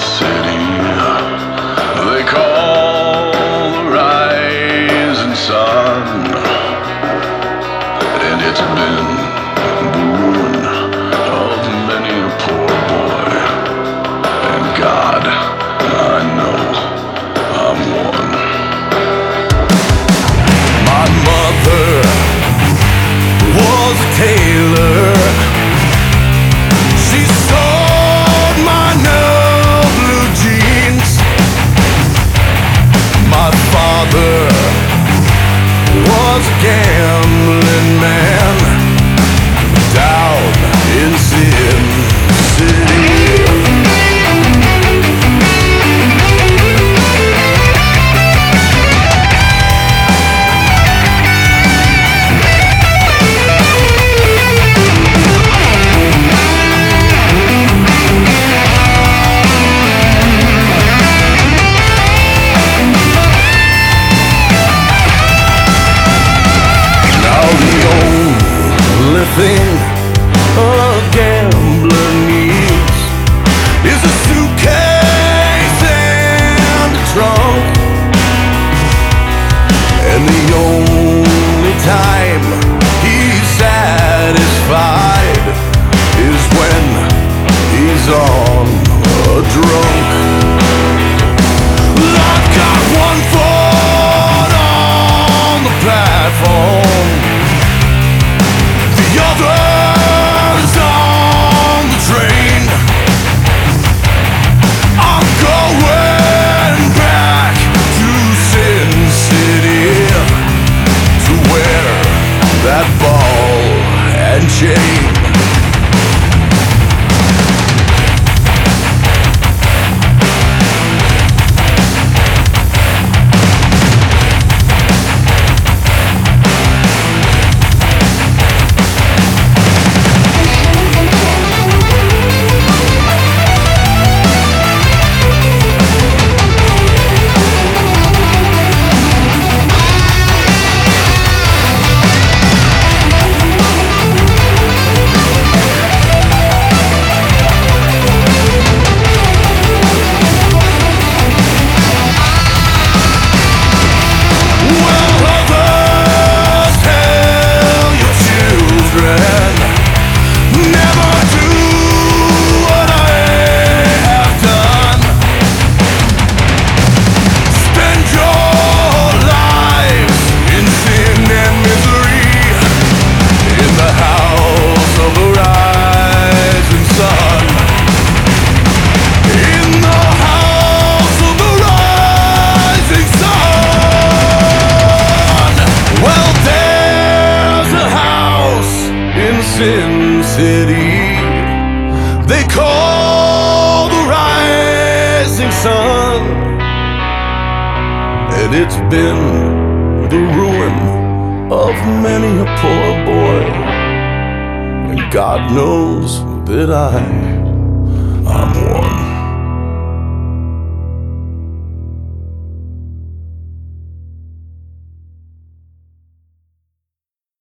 city they call the rising sun, and it's been the ruin of many a poor boy. And God, I know I'm one. My mother was a tailor. She sewed my new blue jeans. My father was a gambling man down in Sin City. Thing a gambler needs is a suitcase and a trunk, and the only time he's satisfied is when he's on a drunk. I've got one foot on the platform, the other's on the train. I'm going back to Sin City to wear that ball and chain. Sin City they call the rising sun, and it's been the ruin of many a poor boy. And God knows that I'm one.